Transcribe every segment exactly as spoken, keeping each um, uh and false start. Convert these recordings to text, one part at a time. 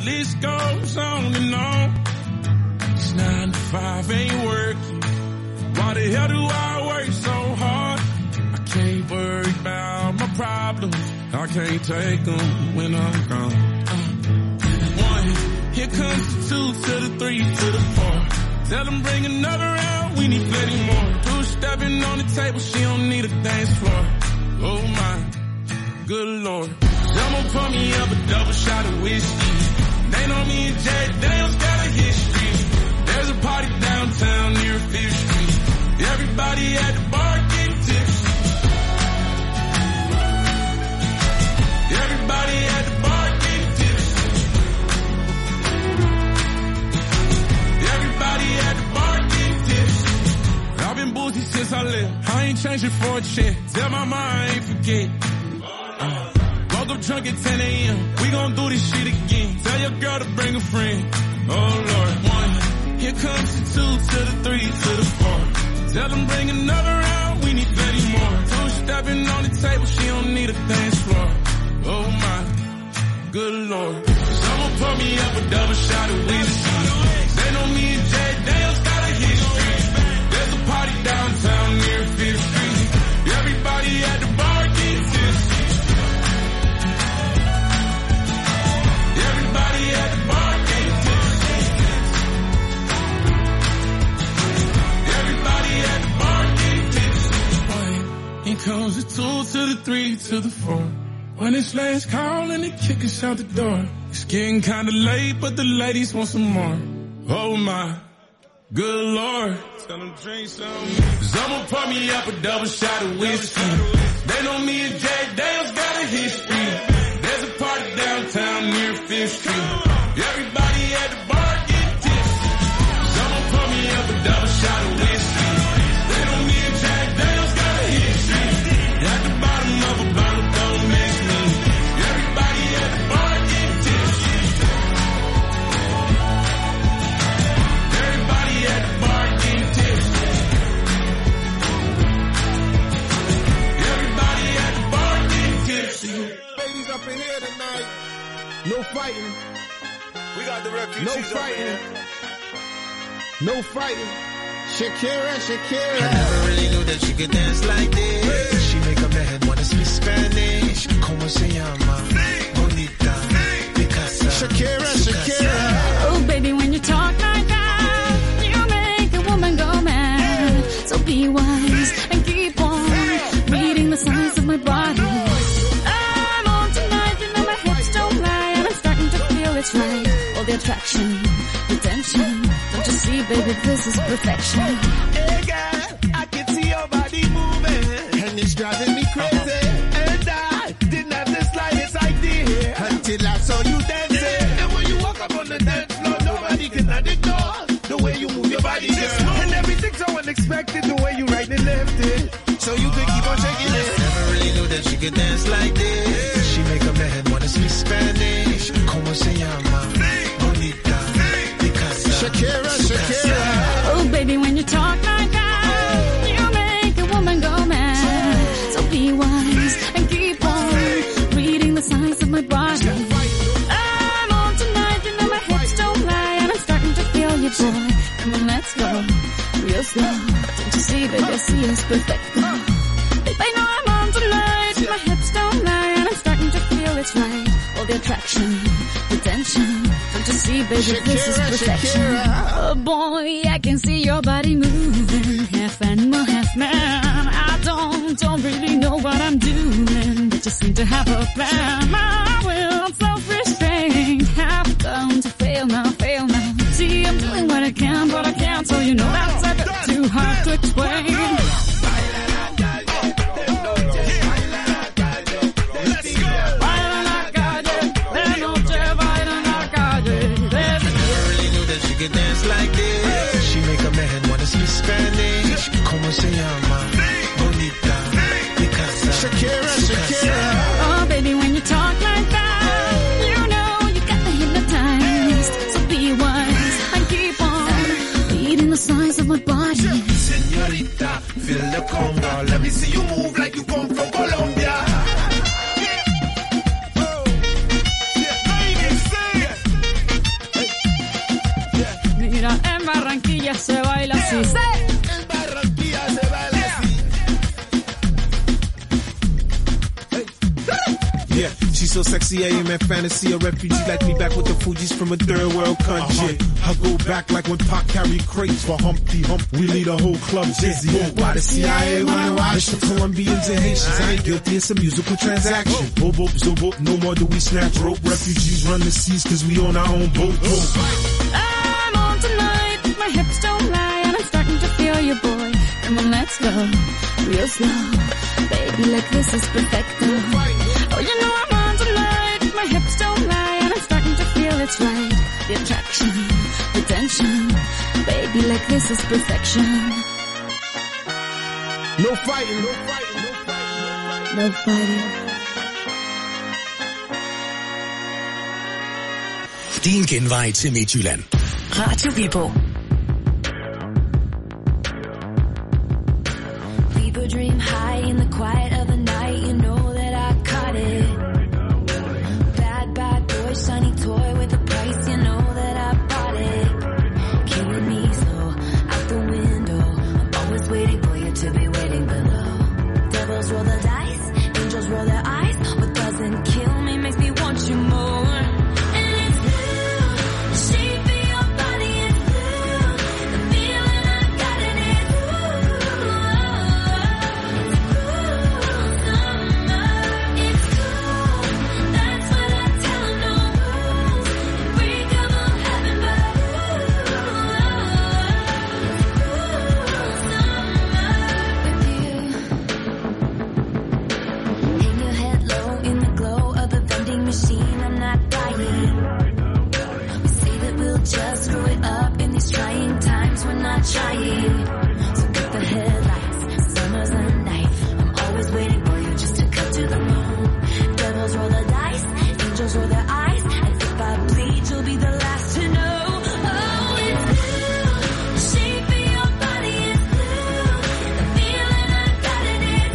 list goes on and on. It's nine to five ain't working. Why the hell do I work so hard? I can't worry about my problems. I can't take them when I'm gone. Uh, one, here comes the two to the three to the four. Tell them bring another round, we need plenty more. Two stepping on the table, she don't need a dance floor. Oh my, good lord. Someone pour me up a double shot of whiskey. They know me and Jack Daniels got a history. There's a party downtown near Fifth Street. Everybody at the bar getting tipsy. Everybody at the bar getting tipsy. Everybody at the bar getting tipsy. I've been boozy since I left. I ain't changing for a check. Tell my mom I ain't forget. Uh, woke up drunk at ten a.m. We gon' do this shit again. Tell your girl to bring a friend. Oh Lord, one. Here comes the two to the three to the four. Tell them bring another round, we need plenty more. Two stepping on the table, she don't need a dance floor. Oh my, good lord. Someone pour me up a double shot of whiskey. They know me and Jay Daniels got a history. There's a party downtown near Fifth Street. Everybody at the bar getting tipsy. Everybody at the bar getting tipsy. Everybody at the bar getting tipsy. Here comes the two to the three to the four. When it's last call and they kick us out the door. It's getting kinda late, but the ladies want some more. Oh my, good lord. Tell them drink some. Someone pour me up a double shot of whiskey. They know me and Jack Daniels got a history. There's a party downtown near Fifth Street. Everybody at the bar getting tipsy. Someone pour me up a double shot of whiskey. They know me and Jack Daniels got a history. At the bottom of a bottle, don't mix me. Everybody at the bar getting tipsy. Everybody at the bar getting tipsy. Everybody at the bar getting tipsy. Ladies up in here tonight. No fighting. We got the refugees. No fighting. No fighting. Shakira, Shakira. I never really knew that she could dance like this. She make a man wanna speak Spanish. Como se llama? Bonita. Picasa. Shakira, Shakira. Oh, baby, when you talk like that, you make a woman go mad. So be wise and keep on reading the signs of my body. I'm on tonight, you know my hips don't lie, and I'm starting to feel it's right. All the attraction, the tension. Don't you see, baby, this is perfection. Hey girl, I can see your body moving, And it's driving me crazy. and I didn't have the slightest idea Until I saw you dancing. And when you walk up on the dance floor, nobody can ignore the way you move your body, girl. And everything's so unexpected, the way you right and left it, so you could keep on shaking it. Never really knew that she could dance like this. She make a man wanna speak Spanish. Como se llama? Bonita. Picasa. Shakira, Shakira. Oh, baby, when you talk like that, you make a woman go mad. So be wise and keep on reading the signs of my body. I'm on tonight, you know my hips don't lie, and I'm starting to feel you, boy. Come on, let's go, real slow. Don't you see, baby, I see it's perfect. Babe, I know I'm on tonight, my hips don't lie, and I'm starting to feel it's right. All the attraction, the tension. Don't you see, baby, this is perfection. Oh boy, I can see your body moving, half animal, half man. I don't, don't really know what I'm doing, but you seem to have a plan. My will, self-restraint, have come to fail now, fail now. See, I'm doing what I can, but I can't, so you know that's a bit too hard to explain. Dance like this. She make a man wanna speak Spanish. Como se llama? Bonita. Picasa. Shakira, Shakira. Oh, baby, when you talk like that, you know you got me hypnotized. So be wise and keep on reading the signs of my body. Señorita, feel the conga. Let me see you move like you come from Colombia. sexy A M and fantasy. A refugee like me back with the Fugees from a third world country. Uh-huh. I go back like when Pac carried crates for Humpty Hump. We lead a whole club dizzy. Why the C I A wanna watch? It's the Colombians and Haitians. I ain't guilty, it's a musical transaction. Bobo, zobo, no more do we snatch rope. Refugees run the seas cause we own our own boat. I'm on tonight, my hips don't lie, and I'm starting to feel you, boy. Come on, let's go, real slow. Baby, like this is perfecto. Oh, you know I'm on tonight, my hips don't lie, and I'm starting to feel it's right. The attraction, the tension. Baby, like this is perfection. No fighting, no fighting, no fighting, no fighting. Din genvej til Midtjylland. Radio Viborg. Leave a dream high in the quiet of the night. You know that I caught it. Bad, bad boy, shiny toy with a price. You know that I bought it. Killing me slow, out the window. I'm always waiting for you to be waiting below. Devils roll the dice, angels roll their eyes. What doesn't kill me makes me want you more. Just screw it up in these trying times. We're not trying. So cut the headlights. Summer's the night. I'm always waiting for you just to cut to the bone. Devils roll the dice. Angels roll their eyes. And if I bleed, you'll be the last to know. Oh, it's blue. The shape of your body is blue. The feeling I got in it.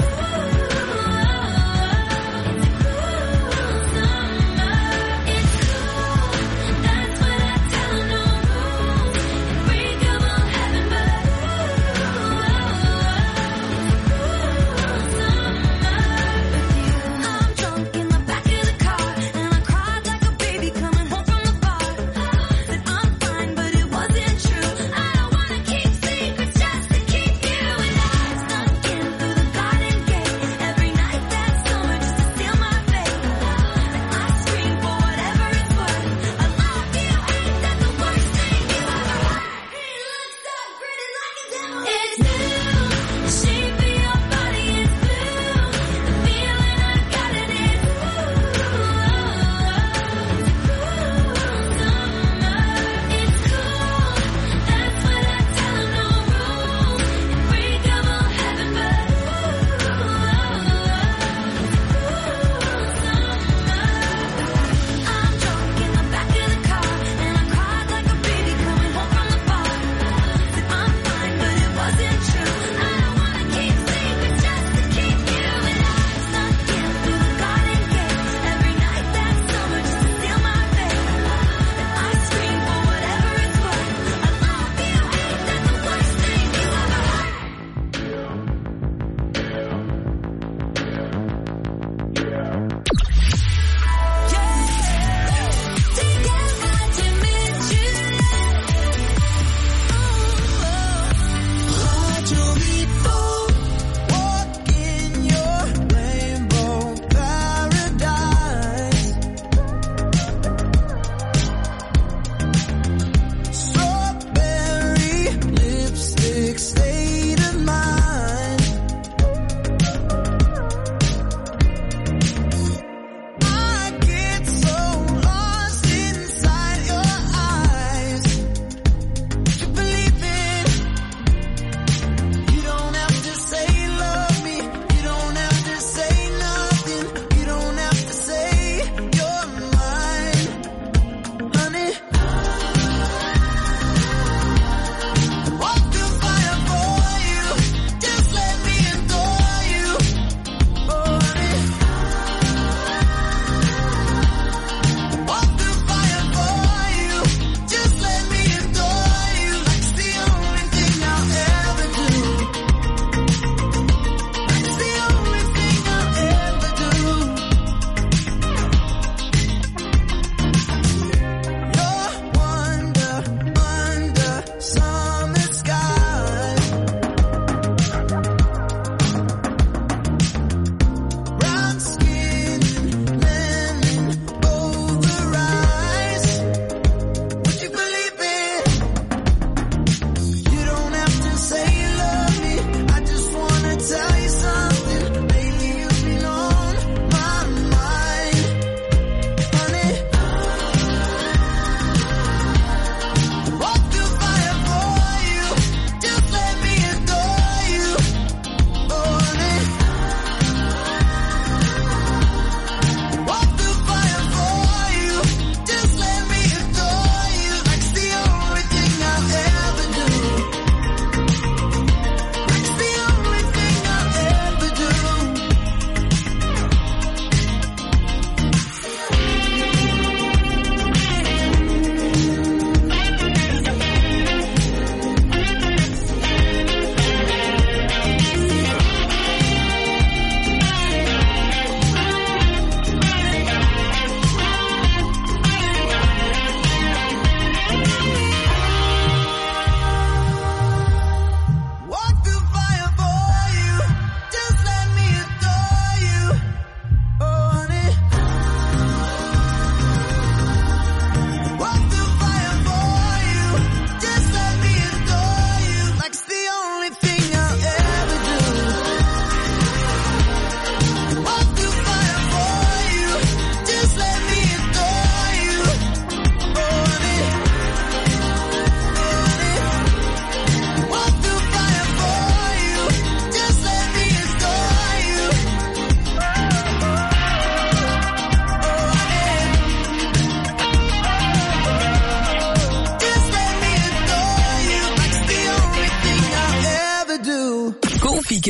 Ooh, it's a cool summer. It's cool. That's what I tell them. No rules. Unbreakable heaven, but ooh.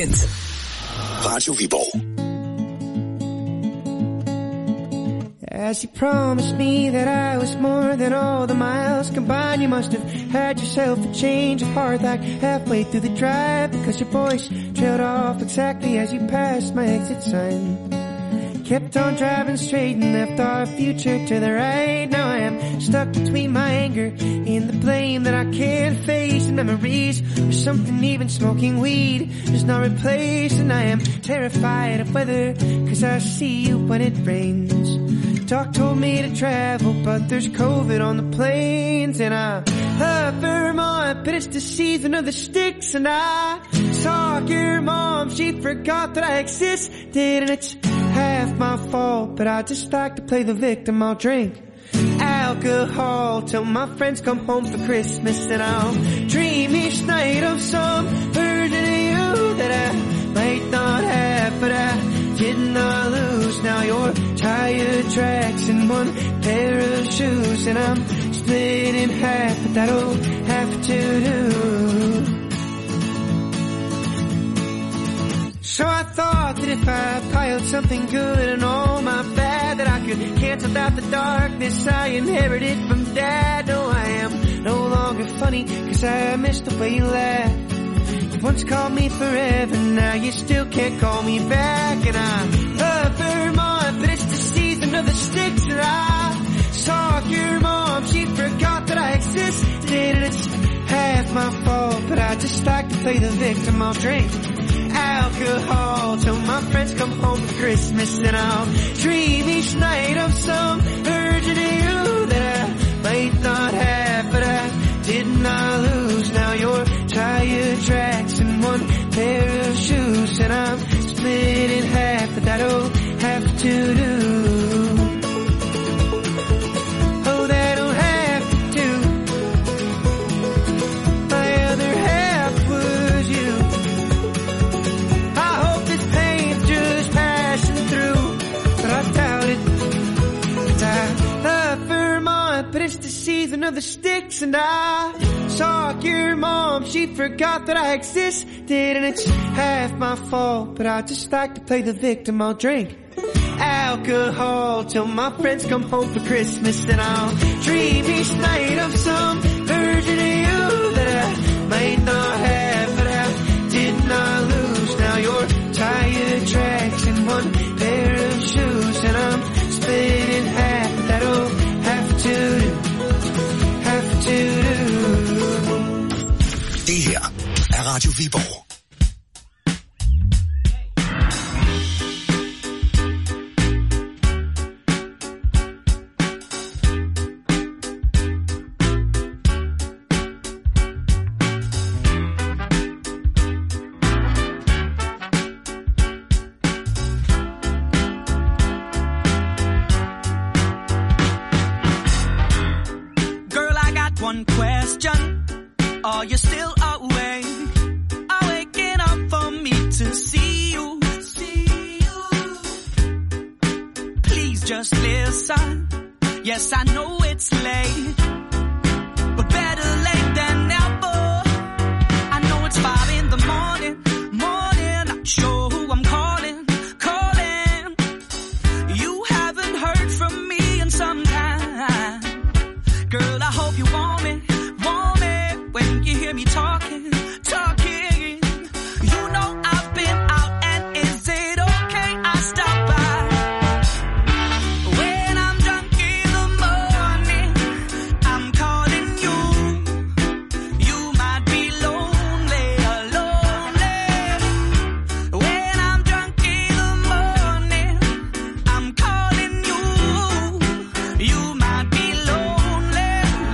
Weekend. Radio Viborg. As you promised me that I was more than all the miles combined, you must have had yourself a change of heart like halfway through the drive, because your voice trailed off exactly as you passed my exit sign. Kept on driving straight and left our future to the right. Now I am stuck between my anger and the blame that I can't face, and memories of something even smoking weed does not replace. And I am terrified of weather, cause I see you when it rains. Doc told me to travel, but there's COVID on the planes. And I love Vermont, but it's the season of the sticks. And I saw your mom, she forgot that I existed. And it's half my fault, but I just like to play the victim. I'll drink alcohol till my friends come home for Christmas, and I'll dream each night of some version of you that I might not have, but I did not lose. Now your tire tracks in one pair of shoes, and I'm split in half, but that'll have to do. So I thought that if I piled something good and all my bad, that I could cancel out the darkness I inherited from Dad. No, I am no longer funny, cause I missed the way you laughed. You once called me forever, now you still can't call me back. And I love Vermont, but it's the season of the sticks. And I saw your mom, she forgot that I existed. And it's half my fault, but I just like to play the victim. I'll drink alcohol till my friends come home for Christmas, and I'll dream each night of some version of you that I might not have, but I did not lose. Now your tire tracks in one pair of shoes, and I'm split in half, but that'll have to do. Oh, that'll have to do. My other half was you. But it's the season of the sticks, and I saw your mom, she forgot that I existed. And it's half my fault, but I just like to play the victim. I'll drink alcohol till my friends come home for Christmas, and I'll dream each night of some version of you that I might not have, but I did not lose. Now your tire tracks in one pair of shoes, and I'm split in half. That'll have to do, have to do. Det her er Radio Viborg. One question, are you still awake? Are waking up for me to see you? See you. Please just listen. Yes, I know it's late, but better late than never. I know it's five in the morning, morning. Not sure who I'm calling, calling. You haven't heard from me in some time. Girl, I hope you want me, want me when you hear me talking, talking. You know I've been out, and is it okay I stop by? When I'm drunk in the morning, I'm calling you. You might be lonely, lonely. When I'm drunk in the morning, I'm calling you. You might be lonely.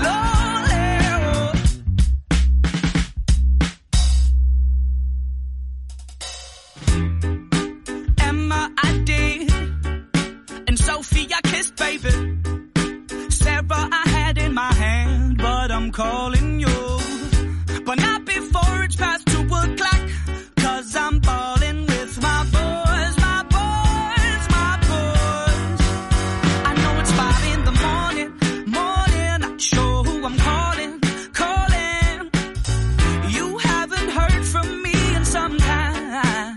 Emma, I did, and Sophie, I kissed, baby. Sarah, I had in my hand, but I'm calling you. But not before it's past two o'clock, cause I'm balling with my boys, my boys, my boys. I know it's five in the morning, morning. Not sure who I'm calling, calling. You haven't heard from me in some time.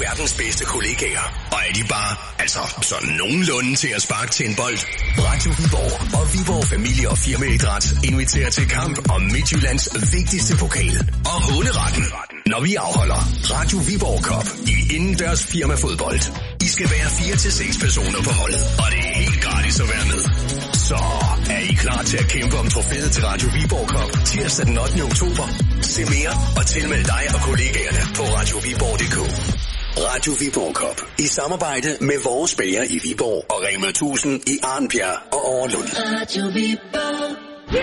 verdens bedste kollegaer. Og er de bare, altså sådan nogenlunde til at sparke til en bold? Radio Viborg og Viborg Familie- og Firmaidræt inviterer til kamp om Midtjyllands vigtigste pokal og håneretten, når vi afholder Radio Viborg Cup i indendørs firmafodbold. I skal være fire til seks personer på holdet, og det er helt gratis at være med. Så er I klar til at kæmpe om trofæet til Radio Viborg Cup tirsdag den ottende oktober? Se mere og tilmeld dig og kollegaerne på radio viborg punktum d k. Radio Viborg Cup i samarbejde med vores bager i Viborg og Rema tusind i Arnbjerg og Overlund. Radio Viborg.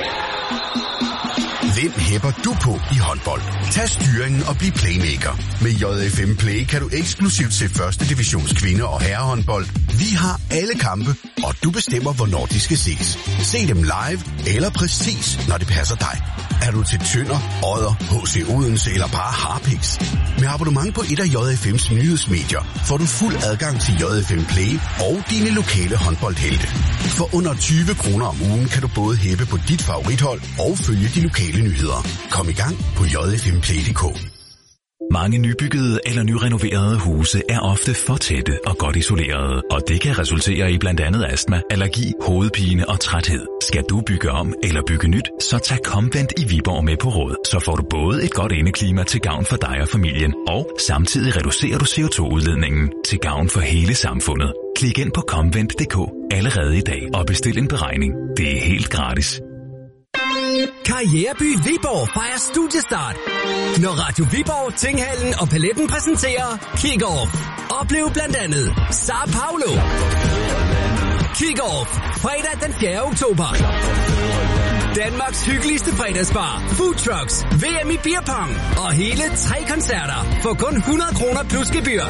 Hvem hæpper du på i håndbold? Tag styringen og bliv playmaker. Med J F M Play kan du eksklusivt se første divisions kvinde- og herrehåndbold. Vi har alle kampe, og du bestemmer, hvornår de skal ses. Se dem live eller præcis, når det passer dig. Er du til Tønder, Odder, H C Odense eller bare Harpiks? Med abonnement på et af J F M's nyhedsmedier får du fuld adgang til J F M Play og dine lokale håndboldhelte. For under tyve kroner om ugen kan du både hæppe på dit favorithold og følge de lokale nyheder. Kom i gang på j f m play punktum d k. Mange nybyggede eller nyrenoverede huse er ofte for tætte og godt isolerede, og det kan resultere i blandt andet astma, allergi, hovedpine og træthed. Skal du bygge om eller bygge nyt, så tag Comvent i Viborg med på råd. Så får du både et godt indeklima til gavn for dig og familien, og samtidig reducerer du C O to udledningen til gavn for hele samfundet. Klik ind på comvent punktum d k allerede i dag og bestil en beregning. Det er helt gratis. Karriereby Viborg fejrer studiestart. Når Radio Viborg, Tinghallen og Paletten præsenterer Kick-Off. Oplev blandt andet Sao Paulo. Kick-Off. Fredag den fjerde oktober. Danmarks hyggeligste fredagsbar. Food trucks, V M i beerpong og hele tre koncerter for kun hundrede kroner plus gebyr.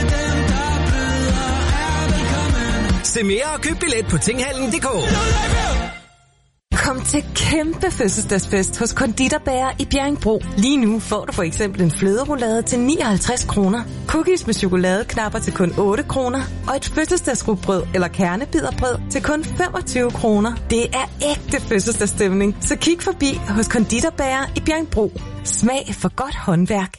Se mere og køb billet på tinghallen punktum d k. Kom til kæmpe fødselsdagsfest hos Konditorbager i Bjerringbro. Lige nu får du for eksempel en fløderoulade til nioghalvtreds kroner, cookies med chokoladeknapper til kun otte kroner og et fødselsdagsrugbrød eller kernebiderbrød til kun femogtyve kroner. Det er ægte fødselsdagsstemning, så kig forbi hos Konditorbager i Bjerringbro. Smag for godt håndværk.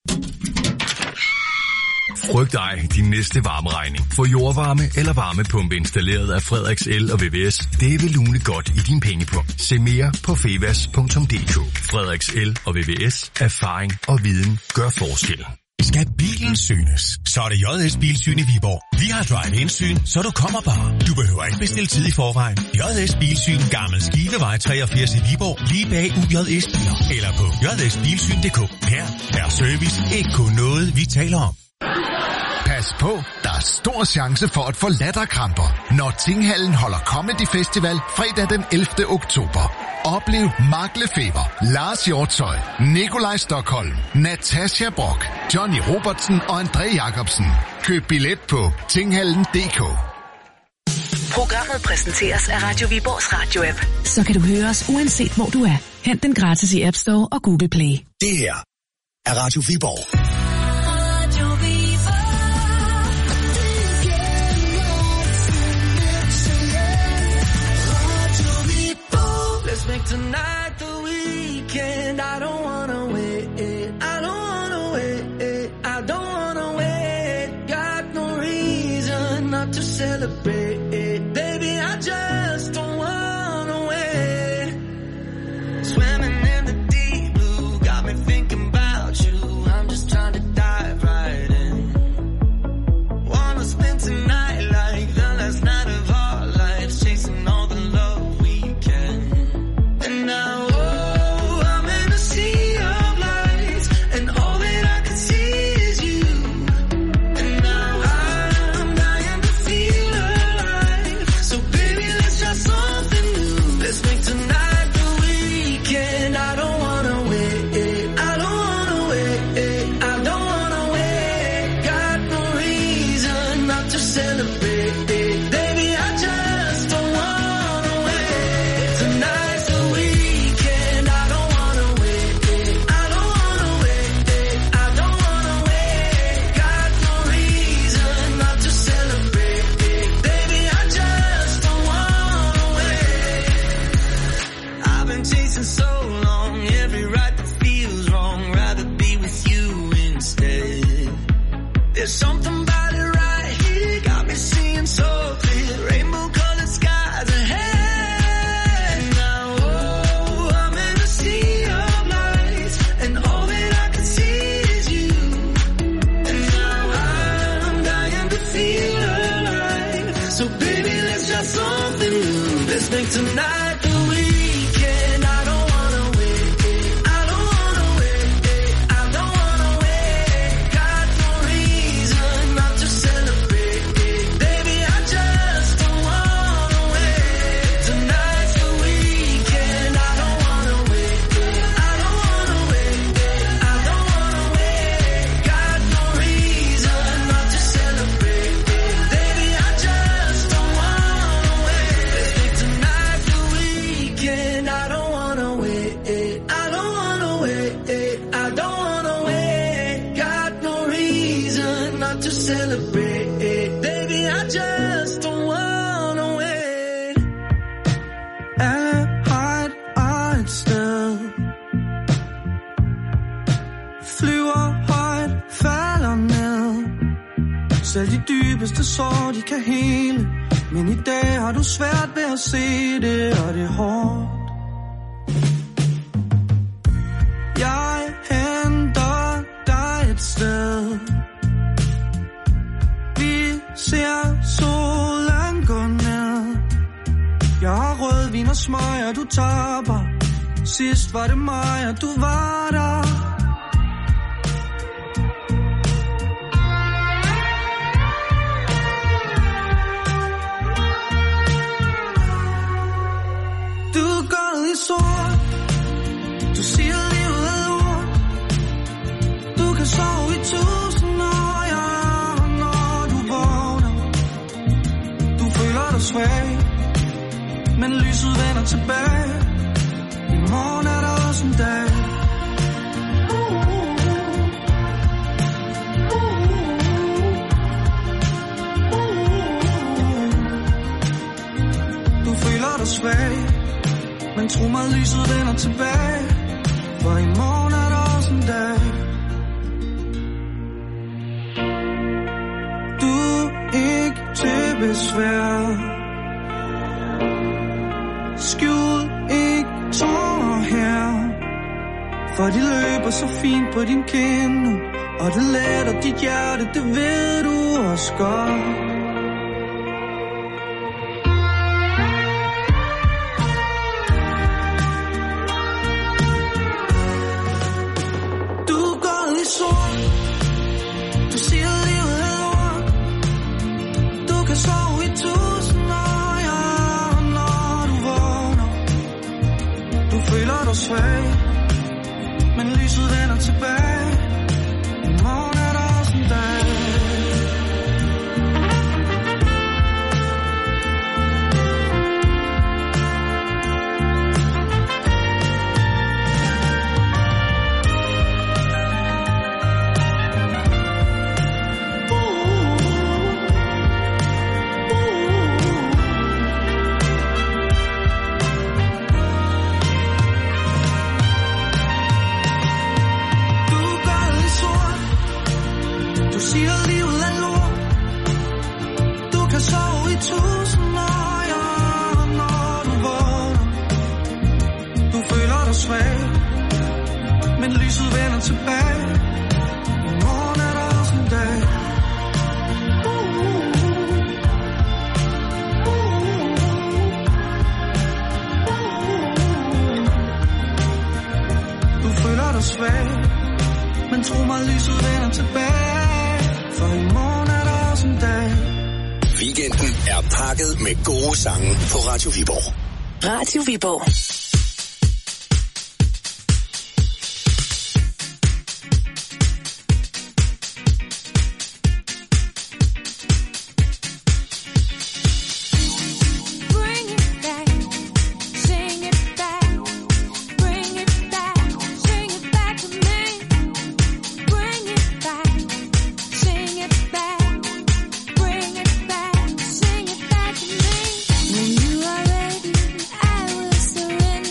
Frygt ej din næste varmeregning. Få jordvarme eller varmepumpe installeret af Frederiks El og V V S. Det vil lune godt i din pengepung. Se mere på fevas punktum d k. Frederiks El og V V S. Erfaring og viden gør forskel. Skal bilen synes, så er det J S Bilsyn i Viborg. Vi har drive-in-syn, så du kommer bare. Du behøver ikke bestille tid i forvejen. J S Bilsyn, Gammel Skivevej treogfirs i Viborg, lige bag U J S Biler. Eller på j s bilsyn punktum d k. Her er service ikke kun noget, vi taler om. Pas på, der er stor chance for at få latterkramper, når Tinghallen holder Comedy Festival fredag den ellevte oktober. Oplev Markle Feber, Lars Hjortøj, Nikolaj Stockholm, Natasha Brock, Johnny Robertsen og André Jacobsen. Køb billet på tinghallen punktum d k. Programmet præsenteres af Radio Viborgs radio-app. Så kan du høre os uanset hvor du er. Hent den gratis i App Store og Google Play. Det her er Radio Viborg. Let's make tonight the weekend. I don't wanna wait. I don't wanna wait. I don't wanna wait. Got no reason not to celebrate. Baby, I just don't wanna wait. Swimming in the deep blue got me thinking about you. I'm just trying to dive right in. Wanna spend tonight like the last night of our lives, chasing all the love we can. And now, oh, I'm in a sea of lights, and all that I can see is you. And now I'm dying to feel alive. something about it right here. Got me seeing so clear, rainbow colored skies ahead. Now, oh, I'm in a sea of lights, and all that I can see is you. And now I'm dying to feel alive. So baby, let's try something new. Let's make tonight the weekend. I don't wanna wait. I don't wanna wait. I don't wanna wait. Got no reason not to celebrate. Baby, I just don't wanna wait. Tonight's the weekend. I don't wanna wait. I don't wanna wait. I don't wanna wait. Got no reason not to celebrate. Baby, I just don't wanna wait. Let's make tonight the weekend. I don't wanna wait. I don't wanna wait. I don't wanna wait. Got no reason not to celebrate. Baby, I just don't wanna wait. Alle har et eget sted. Flyver højt, falder ned. Selv de dybeste sår, de kan hele. Men i dag har du svært ved at se det, og det er hårdt. Jeg henter dig et sted. Vi ser solen gå ned. Jeg har rødvin og smøger, du tapper. Sidst var det mig, og du var der. Du er gået i sort. Du siger livet er lort. Du kan sove i tusind år, ja, når du vågner. Du føler dig svag, men lyset vender tilbage. I morgen er der også en dag. Du føler dig svag, men tro mig, lyset vender tilbage. For i morgen er der også en dag. Du er ikke til besvær. Skjul ikke tårer her. For de løber så fint på din kind. Og det letter dit hjerte, det ved du også godt. Du siger livet er lort. Du kan sove i tusind år, ja, når du vågner. Du føler dig svag, men lyset vender tilbage. I morgen er der også en dag. Men lyset vender tilbage. I morgen er der også en dag. Du føler dig svag, men tro mig, lyset vender tilbage. For i morgen er der også en dag. Weekenden er pakket med gode sange på Radio Viborg. Radio Viborg. When you are ready, I will surrender.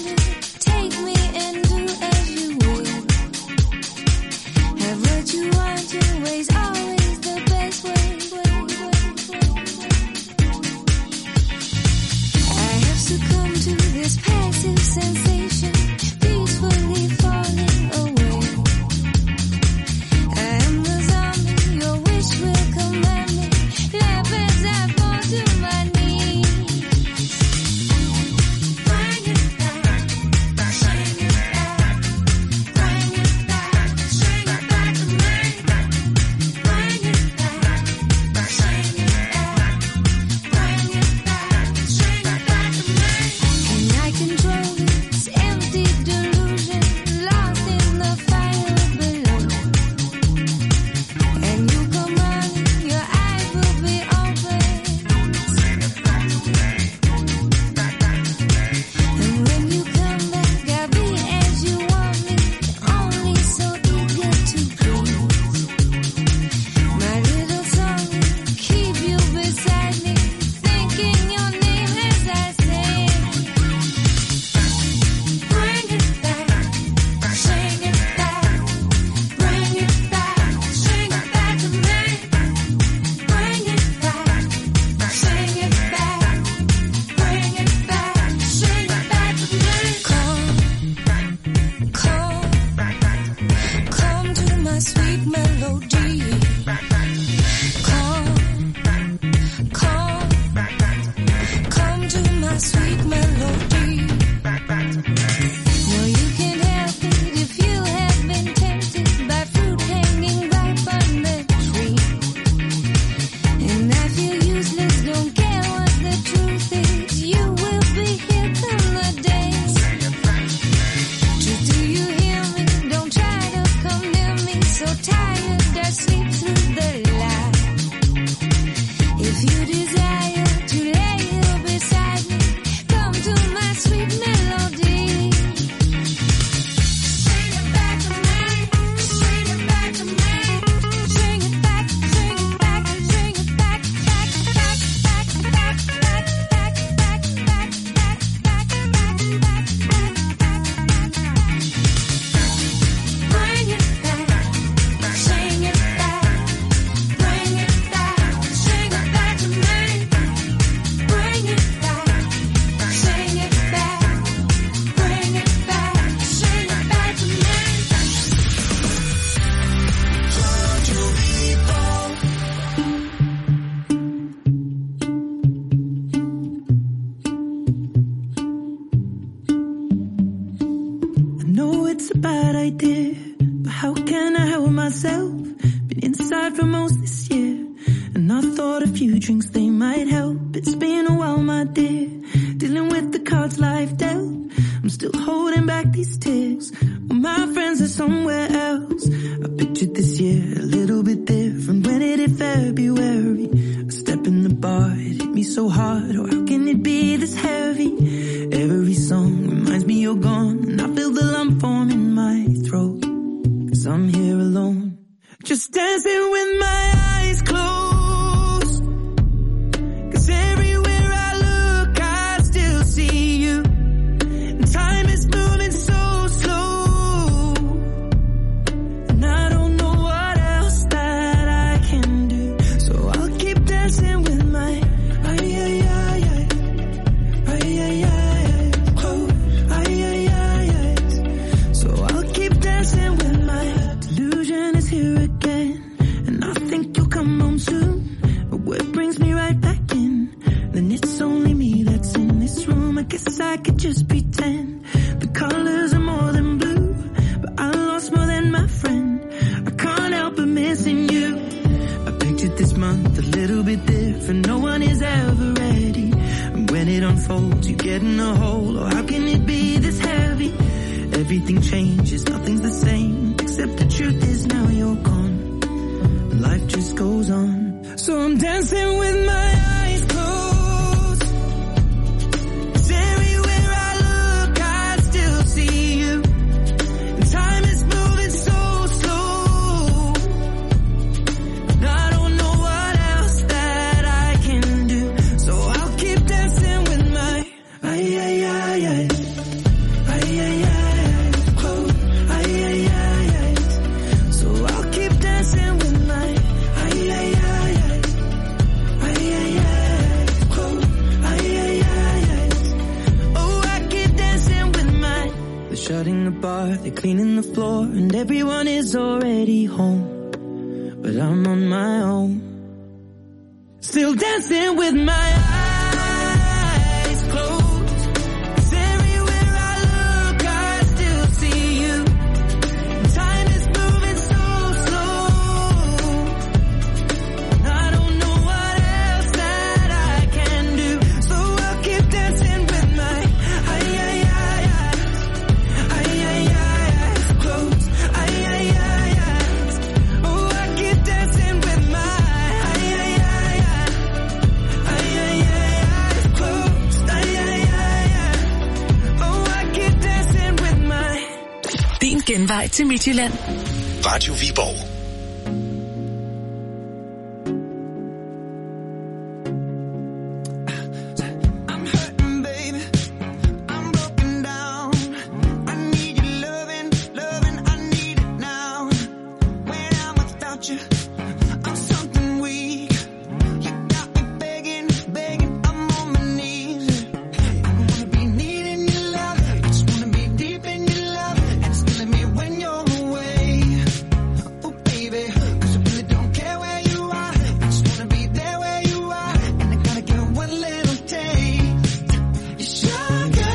it's a bad idea, but how can I help myself? Been inside for most this year, and I thought a few drinks they might help. It's been a while, my dear, dealing with the cards life dealt. I'm still holding back these tears, well, my friends are somewhere else. I pictured this year a little bit different. When it hit February, a step in the bar, it hit me so hard. Oh, how can it be this heavy? Every song reminds me you're gone, and I feel the lump form in my throat, 'cause I'm here alone, just dancing with my eyes closed. 'Cause everywhere I look, I still see you, and time is moving so slow, and I don't know what else that I can do, so I'll keep dancing with my ay ay ay ay ay ay ay close ay ay ay ay. So I'll keep dancing with my delusion is here again, and I think you'll come home soon. But what brings me right back in? Then it's only me that's in this room. I guess I could just pretend the colors are more than blue, but I lost more than my friend. I can't help but missing you. I pictured this month a little bit different. No one is ever ready, and when it unfolds, you get in a hole. Oh, how can it be this heavy? Everything changes, nothing's the same, except the truth is now you're gone, and life just goes on. So I'm dancing with my eyes closed, 'cause everywhere I look, I still see you, and time is moving so slow, and I don't know what else that I can do, so I'll keep dancing with my ay ay ay ay ay ay ay close ay ay ay ay. So I'll keep dancing with my ay ay ay ay ay ay ay close ay ay ay ay. Oh, I keep dancing with my. They're shutting the bar, they're cleaning the floor, and everyone is already home, but I'm on my own. Still dancing with my eyes closed. 'Cause everywhere I look, I still see you. Time is moving so slow. I don't know what else that I can do. So I'll keep dancing with my ay, ay, ay, ay, ay, ay, eyes closed. Ay, ay, ay, eyes. Oh, I keep dancing with my ay, ay, ay, ay, ay, ay, eyes closed. Ay, ay, ay, ay. Oh, I keep dancing with my. Din genvej til Midtjylland. Radio Viborg. I'm hurting, baby. I'm broken down. I need your loving, loving. I need it now. When I'm without you, I'm something weak. You got me begging, begging. I'm on my knees. I don't wanna be needing your love. I just wanna be deep in your love. And it's killing me when you're away. Oh, baby. 'Cause I really don't care where you are. I just wanna be there where you are. And I gotta get one little taste. Sugar,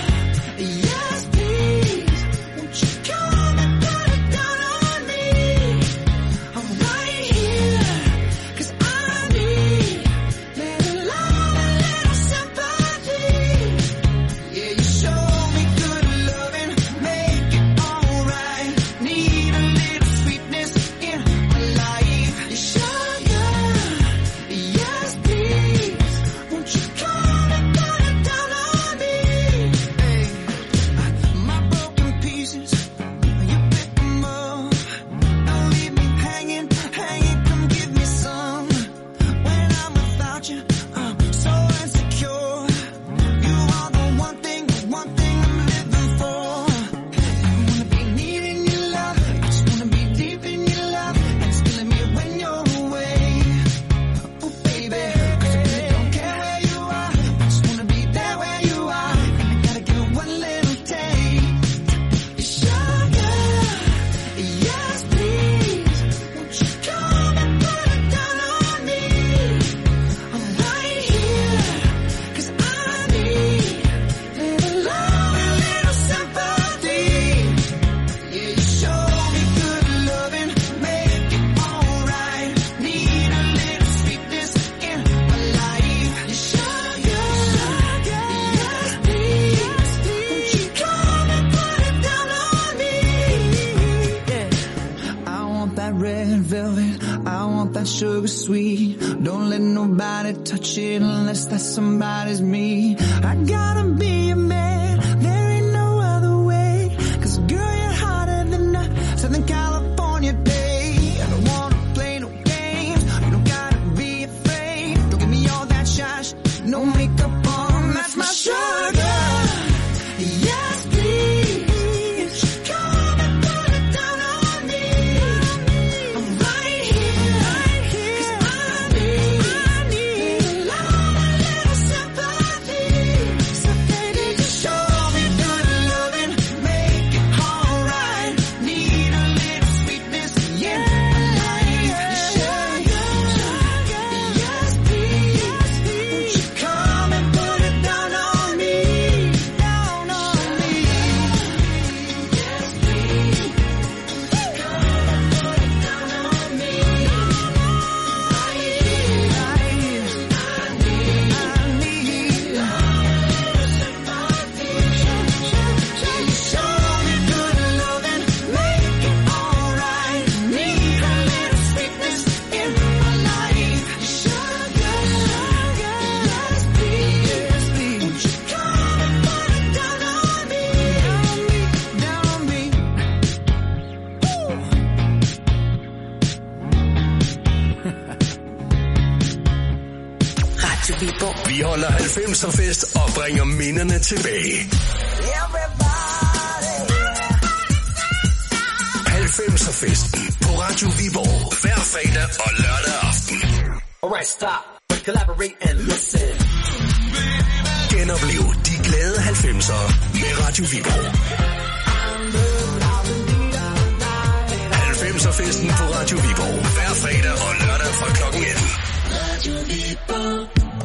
yes please. Won't you come and put it down on me? I'm right here, 'cause I need little love and little sympathy. Yeah, you show me good loving, make it alright. Need a little sweetness in my life. Sugar, yes please. Won't you come and put it down on me? Hey, my broken pieces, you pick them up. Don't leave me hanging, hanging. Come give me some. When I'm without you, I'm so insecure. You are the one thing, the one thing I'm living for. I wanna be needing your love. I just wanna be deep in your love. And it's killing me when you're away. Oh, baby, 'cause I really don't care where you are. I just wanna be there where you are. And I gotta give one little taste. Sugar, yes please. Won't you come and put it down on me? I'm right here, 'cause I need little love and little sympathy. Yeah, you show me good loving, make it alright. Need a little sweetness in my life. Sugar, yes please. Won't you come and put it down on me? Yeah, I want that red velvet, I want that sugar sweet. Don't let nobody touch it unless that somebody's me. I gotta be a man, there ain't no other way. 'Cause girl, you're hotter than a Southern California day. I don't wanna play no games, you don't gotta be afraid. Don't give me all that shy sh- no makeup on, that's my sugar. Yes please. Come and put it down on me. I'm right here, 'cause I need, I need love and little sympathy. So baby, just show me good loving, make it alright. Need a little sweetness in my life. Sugar, yes please. Won't you come and put it down on me? Down on me. Yes please. Come and put it down on me. Right here, right here. I need, I need love and little sympathy. You show me good loving, make it alright. Need a little sweetness in my life. Sugar, yes please. Won't you come and put it down on me? Down on me, down Radio Viborg. Vi holder halvfemser fest og bringer minderne tilbage. halvfemser festen på Radio Viborg hver fredag og lørdag aften. Alright, stop. Collaborate and listen. Genoplev de glade halvfemser med Radio Viborg. halvfemser festen på Radio Viborg hver fredag og lørdag fra klokken atten. Viborg.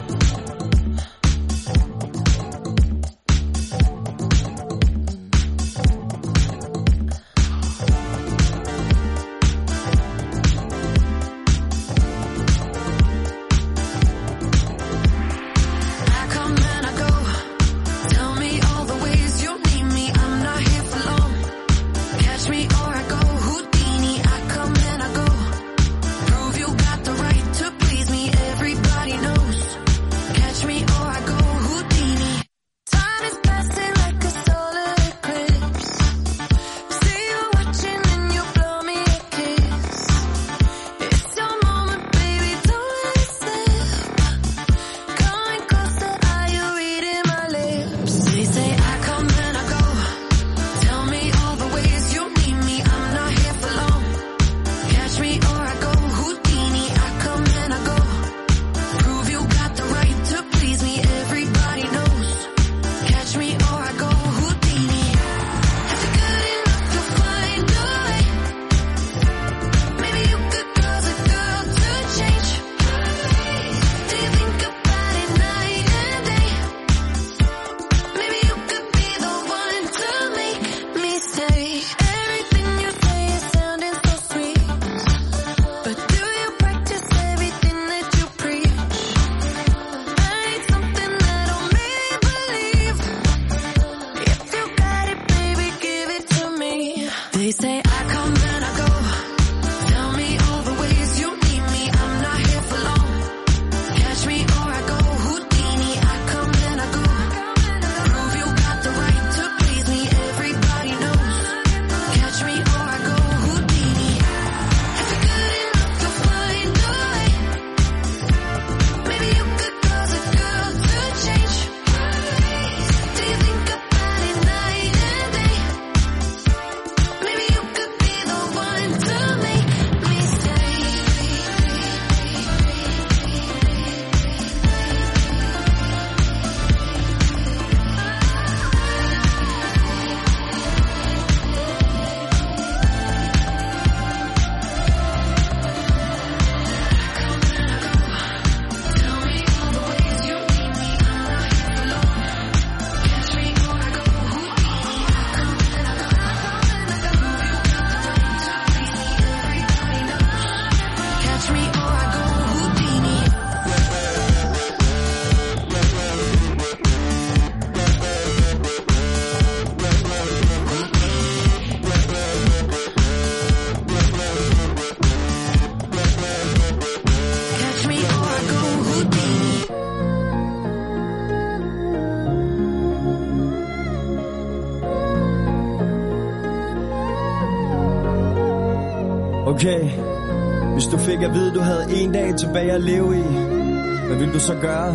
Okay, hvis du fik at vide, du havde en dag tilbage at leve i, hvad ville du så gøre?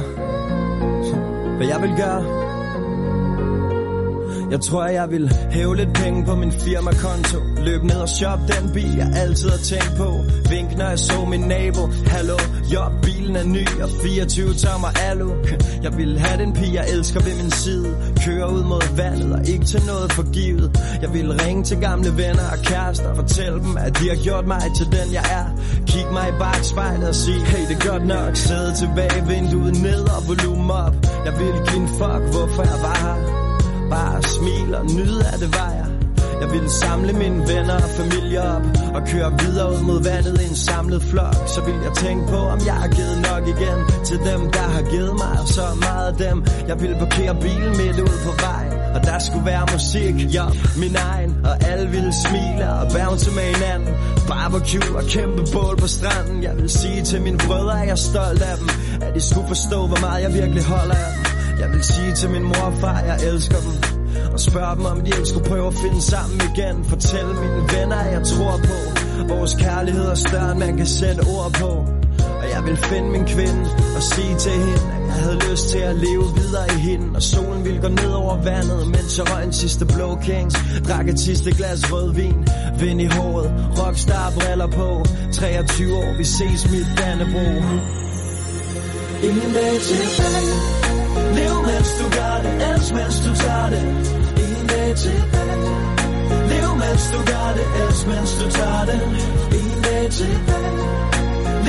Hvad jeg vil gøre? Jeg tror, jeg vil hæve lidt penge på min firmakonto. Løb ned og shop den bil, jeg altid har tænkt på. Vink, når jeg så min nabo. Hallo, jo, bilen er ny og fireogtyve tommer alu. Jeg vil have den pige, jeg elsker ved min side. Køre ud mod vandet og ikke til noget forgivet. Jeg vil ringe til gamle venner og kærester og fortælle dem, at de har gjort mig til den, jeg er. Kig mig i bagspejlet og sige, hey, det er godt nok. Sæde tilbage, vinduet ned og volumen op. Jeg vil give en fuck, hvorfor jeg var her. Bare smil og nyde af det var jeg. Jeg ville samle mine venner og familie op og køre videre ud mod vandet i en samlet flok. Så vil jeg tænke på, om jeg har givet nok igen til dem, der har givet mig så meget af dem. Jeg ville parkere bilen midt ud på vejen, og der skulle være musik, ja, min egen. Og alle ville smile og bounce med hinanden. Barbecue og kæmpe bål på stranden. Jeg vil sige til mine brødre, at jeg er stolt af dem, at de skulle forstå, hvor meget jeg virkelig holder af dem. Jeg vil sige til min mor og far, jeg elsker dem, og spørge dem, om de ikke skulle prøve at finde sammen igen. Fortælle mine venner, at jeg tror på vores kærlighed er større, end man kan sætte ord på. Og jeg vil finde min kvinde og sige til hende, at jeg havde lyst til at leve videre i hende. Og solen ville gå ned over vandet, mens jeg røg en sidste Blå Kings. Drak et sidste glas rødvin, vind i håret, rockstar briller på. treogtyve år, vi ses mit Dannebro. Ingen dag tilbage. Lev mens du gør det, elsk mens du tager det. Ingen dag tilbage. Lev mens du gør det, elsk mens du tager det. Ingen dag tilbage.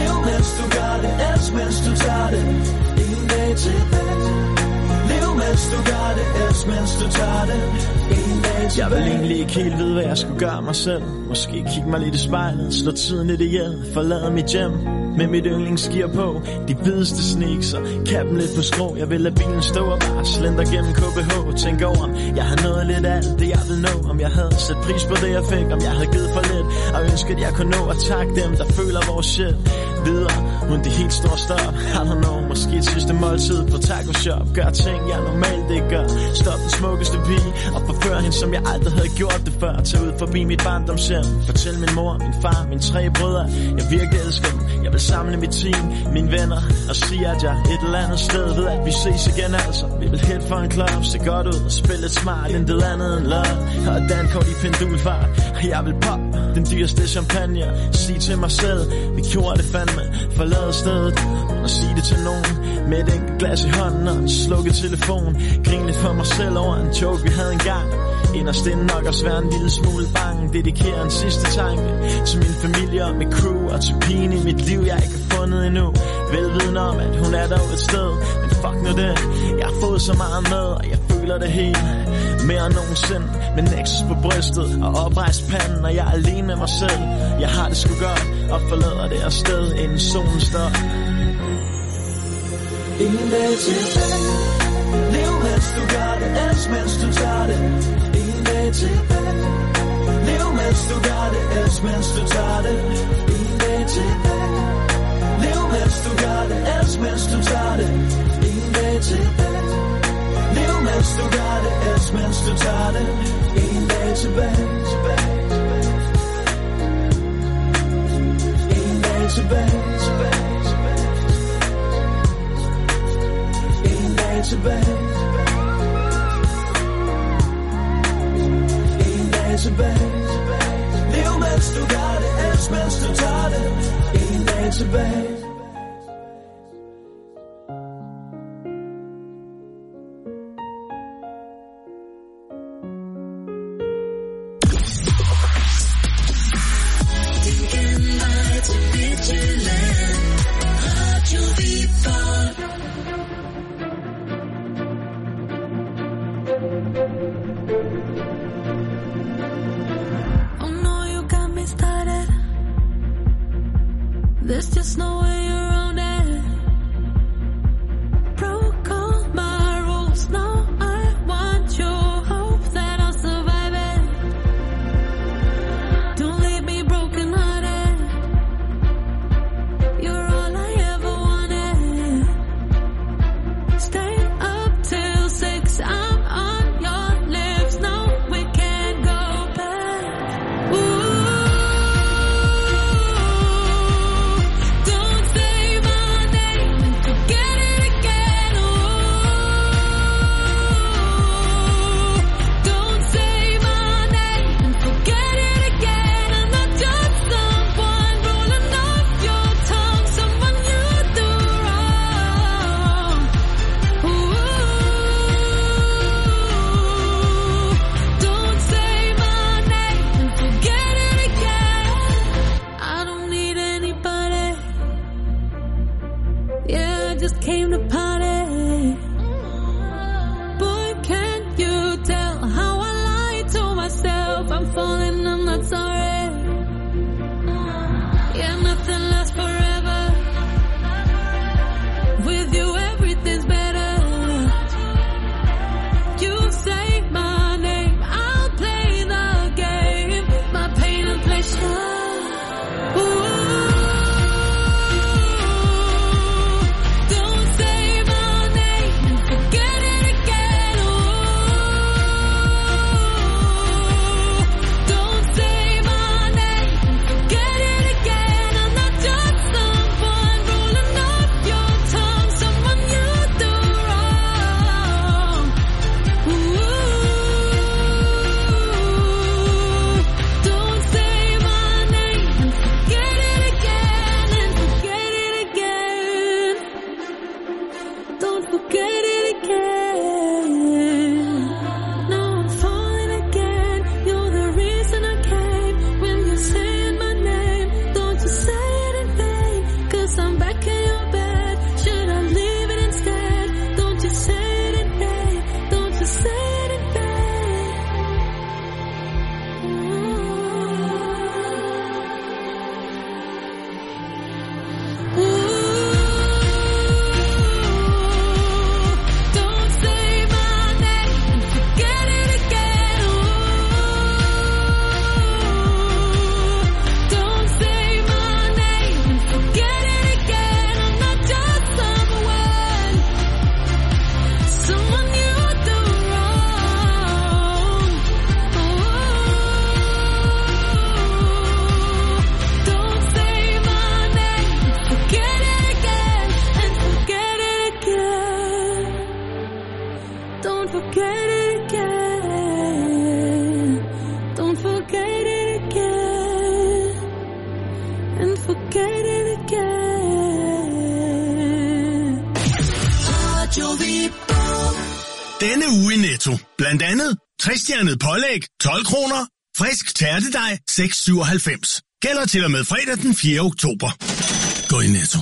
Lev mens du gør det, elsk mens du tager det. Ingen dag tilbage. Lev mens du gør det, elsk mens du tager det. Ingen dag tilbage. Jeg vil egentlig ikke helt vide, hvad jeg skulle gøre mig selv. Måske kigge mig lidt i spejlet, slå tiden lidt ihjel, forlade mit hjem med mit yndlingsgear på. De hvideste sneaks og kappen lidt på skrå. Jeg vil lade bilen stå og bare slender gennem K B H. Tænk over, om jeg har nået lidt af alt det jeg vil nå. Om jeg havde sat pris på det jeg fik, om jeg havde givet for lidt. Og ønsket jeg kunne nå at takke dem der føler vores shit videre, uden det helt store stop. I don't know, måske et sidste måltid på taco shop. Gør ting jeg normalt ikke gør. Stop den smukkeste pige og forfør hende som jeg aldrig havde gjort det før. Tag ud forbi mit barndomshjem. Fortæl min mor, min far, mine tre brødre jeg virkelig elsker dem. Jeg vil samle mit team, mine venner og sige at jeg et eller andet sted ved at vi ses igen altså. Vi vil helt for en club, se godt ud og spille lidt smart. Intet andet end love og dankort i pendulfart. Og jeg vil pop den dyreste champagne. Sige til mig selv, vi gjorde det fandme. Forlade stedet og sige det til nogen med et enkelt glas i hånden og en slukket telefon. Grine lidt for mig selv over en joke vi havde engang. Inderst inden nok også være en lille smule bange. Dedikere en sidste tanke til min familie og mit crew og til pigen i mit liv jeg ikke har fundet endnu. Velviden om at hun er der et sted. Men fuck nu det, jeg har fået så meget med og jeg føler det helt mere end nogensinde. Med Nexus på brystet og oprejst panden og jeg er alene med mig selv. Jeg har det sgu godt og forlader det her sted inden solen står. Ingen dag tilbage. Lev mens du gør det, elsk mens du tager det. Ingen dag tilbage. Lev mens du gør det, elsk mens du tager det. Ingen dag tilbage. Lev mens du gør det, elsk mens du tager det. Ingen dag tilbage. Lev mens du gør det, elsk mens du tager det. Ingen dag tilbage. Ingen dag tilbage. Tilbage. Ingen dag tilbage. Lev mens du gør det, elsk mens du tager det. Ingen dag tilbage. There's just no way around it. Broke all my rules. Now I want your hope that I'll survive it. Don't leave me broken hearted. You're all I ever wanted. Stay up till six. I'm on your lips. No, we can't go back. Ooh. Just came to party. Boy, can't you tell how I lie to myself? I'm falling, I'm not sorry. Yeah, nothing lasts forever. With you, everything's better. You say my name, I'll play the game. My pain and pleasure. Ooh. Don't say my Denne uge i Netto. Blandt andet tre-stjernet pålæg tolv kroner. Frisk tærtedej seks komma syvoghalvfems. Gælder til og med fredag den fjerde oktober. Gå i Netto.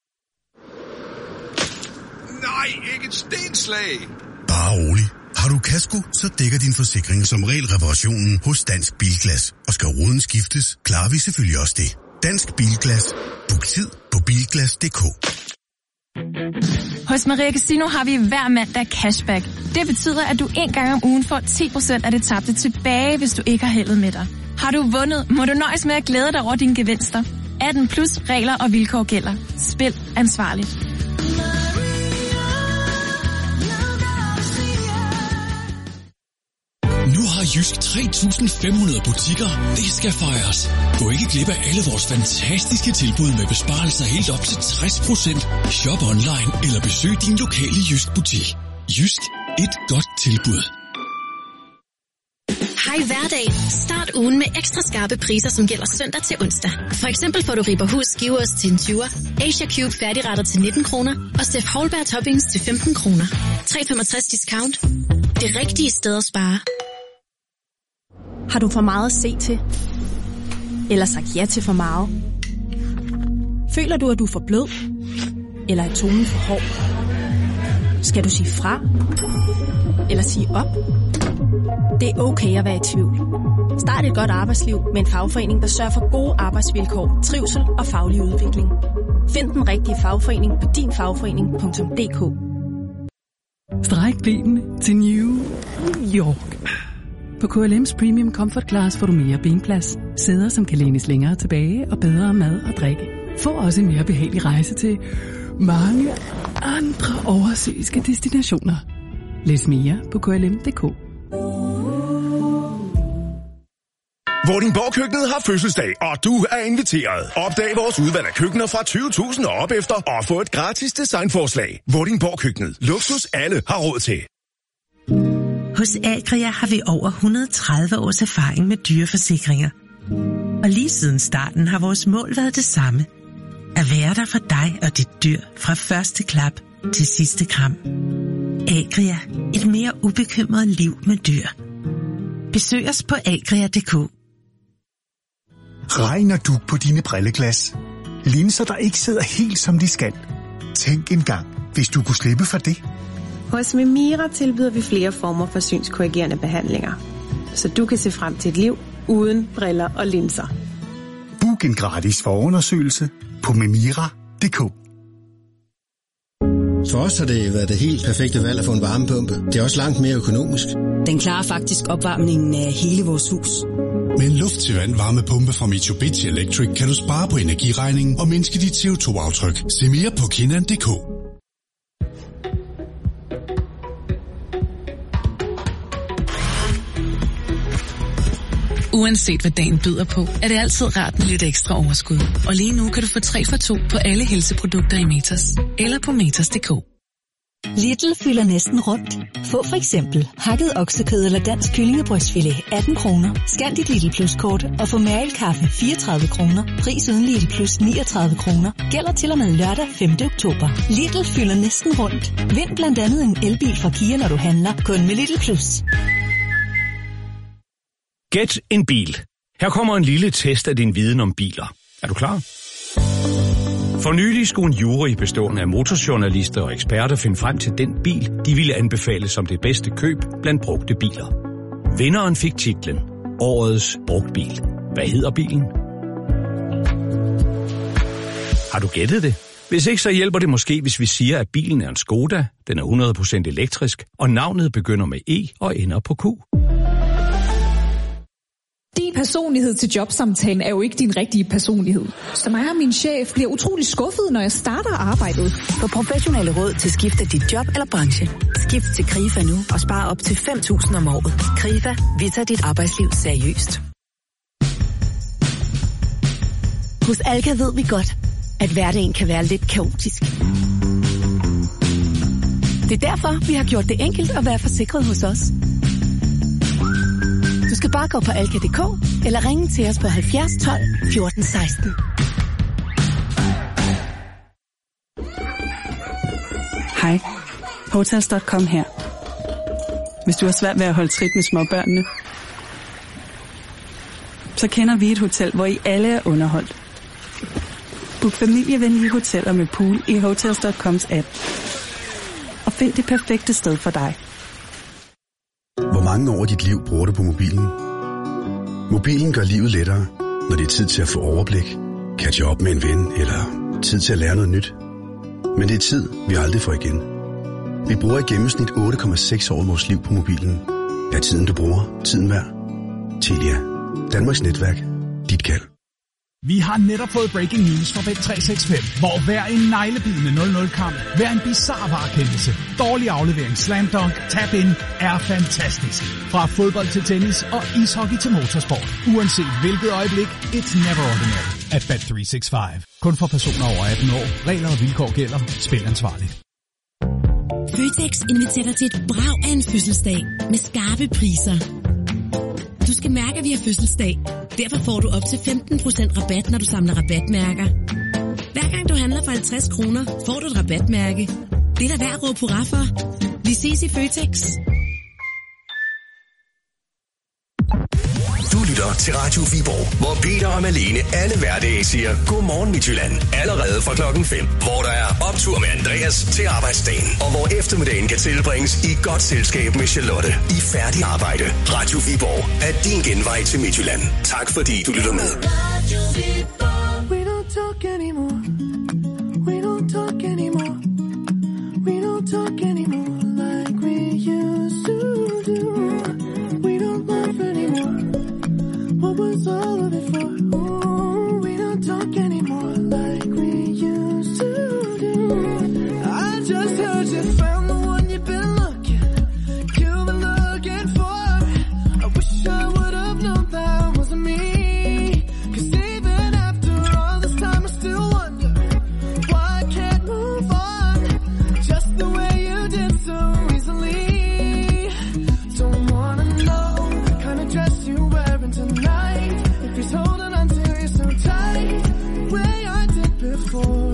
Nej, ikke et stenslag. Bare rolig. Har du kasko, så dækker din forsikring som regel reparationen hos Dansk Bilglas. Og skal ruden skiftes, klarer vi selvfølgelig også det. Dansk Bilglas. Book tid på bilglas punktum d k. Hos Maria Casino har vi hver mandag cashback. Det betyder, at du en gang om ugen får ti procent af det tabte tilbage, hvis du ikke har heldet med dig. Har du vundet, må du nøjes med at glæde dig over dine gevinster. atten plus regler og vilkår gælder. Spil ansvarligt. Nu har Jysk tre tusind fem hundrede butikker. Det skal fejres. Gå ikke glip af alle vores fantastiske tilbud med besparelser helt op til tres procent. Shop online eller besøg din lokale Jysk butik. Jysk. Et godt tilbud. Hej hverdag. Start ugen med ekstra skarpe priser, som gælder søndag til onsdag. For eksempel får du Rieberhus skiveost til en tyver, Asia Cube færdigretter til nitten kroner og Steff Holberg toppings til femten kroner. tre komma femogtres discount. Det rigtige sted at spare. Har du for meget at se til? Eller sagt ja til for meget? Føler du, at du er for blød? Eller er tonen for hård? Skal du sige fra? Eller sige op? Det er okay at være i tvivl. Start et godt arbejdsliv med en fagforening, der sørger for gode arbejdsvilkår, trivsel og faglig udvikling. Find den rigtige fagforening på din fagforening punktum d k. Stræk benene til New York. På K L M's Premium Comfort Class får du mere benplads, sæder som kan lænes længere tilbage og bedre mad og drikke. Få også en mere behagelig rejse til mange andre oversøiske destinationer. Læs mere på k l m punktum d k. Vordingborg-køkkenet har fødselsdag, og du er inviteret. Opdag vores udvalg af køkkener fra tyve tusind og op efter, og få et gratis designforslag. Vordingborg-køkkenet. Luksus alle har råd til. Hos Agria har vi over et hundrede og tredive års erfaring med dyreforsikringer. Og lige siden starten har vores mål været det samme. At være der for dig og dit dyr fra første klap til sidste kram. Agria. Et mere ubekymret liv med dyr. Besøg os på agria punktum d k. Regner du på dine brilleglas? Linser, der ikke sidder helt som de skal? Tænk engang, hvis du kunne slippe for det. Hos Memira tilbyder vi flere former for synskorrigerende behandlinger, så du kan se frem til et liv uden briller og linser. Book en gratis forundersøgelse på memira punktum d k. For os har det været det helt perfekte valg at få en varmepumpe. Det er også langt mere økonomisk. Den klarer faktisk opvarmningen af hele vores hus. Med en luft til vand varmepumpe fra Mitsubishi Electric kan du spare på energiregningen og mindske dit C O to aftryk. Se mere på kinnan punktum d k. Uanset hvad dagen byder på, er det altid rart med lidt ekstra overskud. Og lige nu kan du få tre for to på alle helseprodukter i Matas. Eller på matas punktum d k. Lidl fylder næsten rundt. Få for eksempel hakket oksekød eller dansk kyllingebrystfilet atten kroner. Scan dit Lidl Plus kort og få Mariel kaffe fireogtredive kroner. Pris uden Lidl Plus niogtredive kroner. Gælder til og med lørdag femte oktober. Lidl fylder næsten rundt. Vind blandt andet en elbil fra Kia, når du handler. Kun med Lidl Plus. Gæt en bil. Her kommer en lille test af din viden om biler. Er du klar? For nylig skulle en jury bestående af motorjournalister og eksperter finde frem til den bil, de ville anbefale som det bedste køb blandt brugte biler. Vinderen fik titlen Årets brugtbil. Hvad hedder bilen? Har du gættet det? Hvis ikke, så hjælper det måske, hvis vi siger, at bilen er en Skoda, den er hundrede procent elektrisk, og navnet begynder med E og ender på Q. Din personlighed til jobsamtalen er jo ikke din rigtige personlighed. Så mig og min chef bliver utrolig skuffet, når jeg starter arbejdet. Få professionelle råd til skift af dit job eller branche. Skift til Krifa nu og spar op til fem tusind om året. Krifa, vi tager dit arbejdsliv seriøst. Hos Alka ved vi godt, at hverdagen kan være lidt kaotisk. Det er derfor, vi har gjort det enkelt at være forsikret hos os. Du skal bare gå på alka punktum d k eller ringe til os på halvfjerds tolv fjorten seksten. Hej, Hotels punktum com her. Hvis du har svært ved at holde trit med småbørnene, så kender vi et hotel, hvor I alle er underholdt. Book familievenlige hoteller med pool i hotels punktum coms app. Og find det perfekte sted for dig. Hvor mange år af dit liv bruger du på mobilen? Mobilen gør livet lettere, når det er tid til at få overblik, catche op med en ven eller tid til at lære noget nyt. Men det er tid, vi aldrig får igen. Vi bruger i gennemsnit otte komma seks år af vores liv på mobilen. Er tiden, du bruger, tiden værd? Telia. Danmarks netværk. Dit kald. Vi har netop fået breaking news fra Bet tre seks fem, hvor hver en neglebidende nul nul-kamp, hver en bizarre varekendelse, dårlig aflevering, slam dunk, tap in er fantastisk. Fra fodbold til tennis og ishockey til motorsport. Uanset hvilket øjeblik, it's never ordinary at Bet tre seks fem. Kun for personer over atten år. Regler og vilkår gælder. Spil ansvarligt. Føtex inviterer dig til et brag af en fødselsdag med skarpe priser. Du skal mærke, at vi har fødselsdag. Derfor får du op til femten procent rabat, når du samler rabatmærker. Hver gang du handler for halvtreds kroner, får du et rabatmærke. Det er da værd at råbe hurra for. Vi ses i Føtex. Du lytter til Radio Viborg, hvor Peter og Malene alle hverdage siger Godmorgen Midtjylland. Allerede fra klokken fem, hvor der er optur med Andreas til arbejdsdagen. Og hvor eftermiddagen kan tilbringes i godt selskab med Charlotte i færdig arbejde. Radio Viborg er din genvej til Midtjylland. Tak fordi du lytter med. We don't talk anymore. We don't talk anymore. We don't talk anymore like we used to do. We don't love anymore. What was all of it for? Ooh, we don't talk anymore like we used to do. I just heard you found the one you've been looking, you've been looking for. I wish I would have known that wasn't me. Cause even after all this time I still wonder why I can't move on just the way you did so easily. Don't wanna know the kind of dress you're wearing tonight, if he's holding on to you so tight, the way I did before.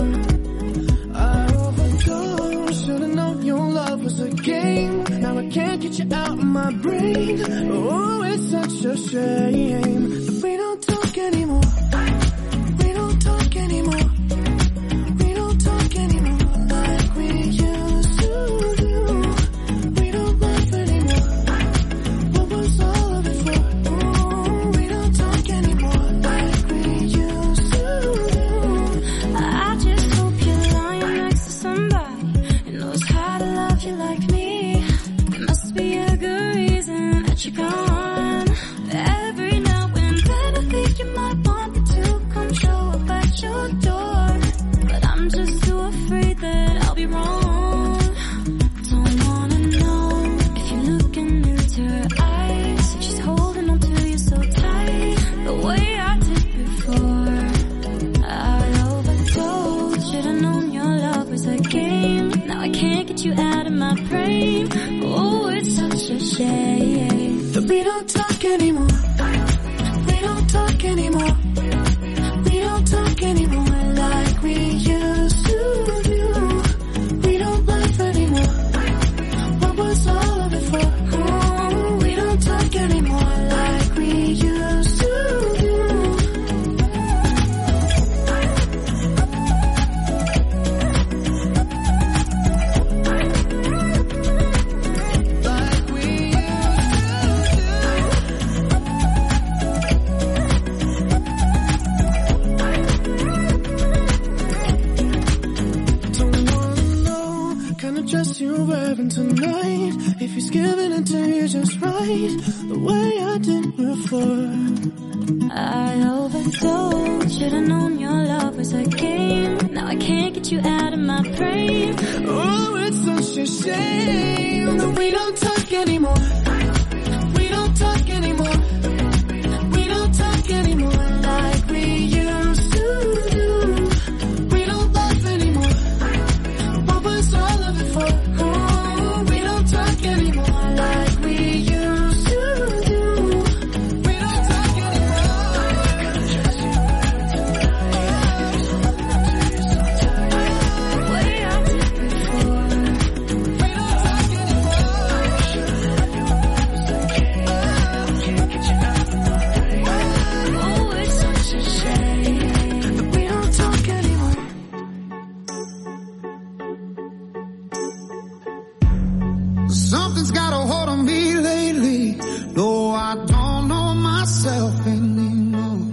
I overdosed, should've known your love was a game. Now I can't get you out of my brain. Oh, it's such a shame that we don't talk anymore. We don't talk anymore. We don't talk anymore like we used to do. We don't love anymore. What was all of it for? Ooh, we don't talk anymore like we used to do. I just hope you're lying next to somebody who knows how to love you like me. There must be a good reason that you're gone. Every now and then I think you might want me to come show up at your door, but I'm just too afraid that I'll be wrong. Don't wanna know if you're looking into her eyes, if she's holding on to you so tight, the way I did before. I overdosed, should've known your love was a game. Now I can't get you out of my brain. Oh, it's such a shame that we don't talk anymore. We don't talk anymore. We don't talk anymore like we used to do. We don't laugh anymore. What was all of it for? Oh, we don't talk anymore like we used to do. Like we don't wanna know kind of dress you're wearing tonight, if he's giving it to you just right, the way I did before. I overdosed, should've known your love was a game. Now I can't get you out of my brain. Oh, it's such a shame that we don't talk anymore. We don't talk anymore. We don't talk anymore like we used to do. We don't laugh anymore. What was all of it for? Oh, we don't talk anymore like we used to do. We don't talk anymore. Something's got a hold on me lately. No, I don't know myself anymore.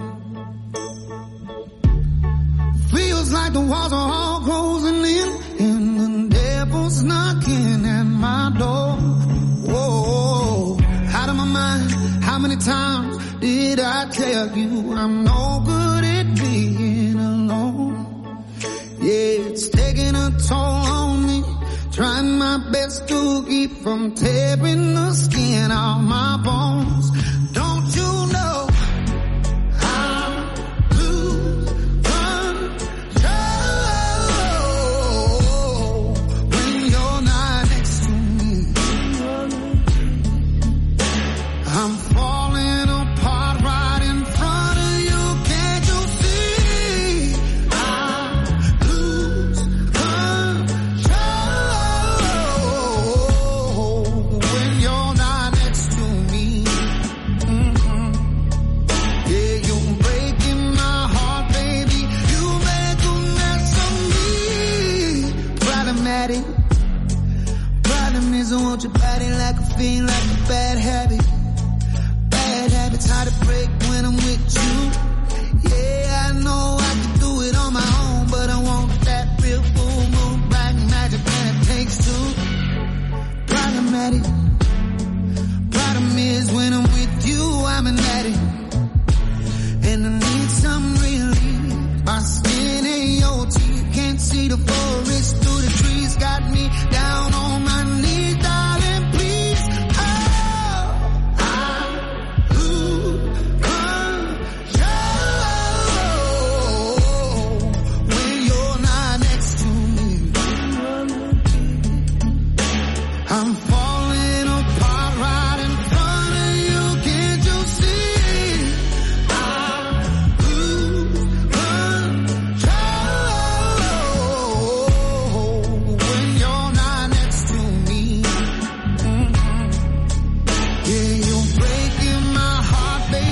Feels like the walls are all closing in, and the devil's knocking at my door. Whoa, out of my mind. How many times did I tell you I'm no good at being alone? Yeah, it's taking a toll on me. Trying my best to keep from tearing the skin off my bones. Don't you know I lose control when you're not next to me? I'm falling apart right in front of you. Can't you see? I lose control when you're not next to me. Mm-hmm. Yeah, you're breaking my heart, baby. You make a mess of me. Problematic. Problem is I want your body like a fiend, like a bad habit. Bad habits hard to break when I'm with you. Yeah, I know I can do it on my own, but I want that real full moon, black magic, and it takes two. Problematic.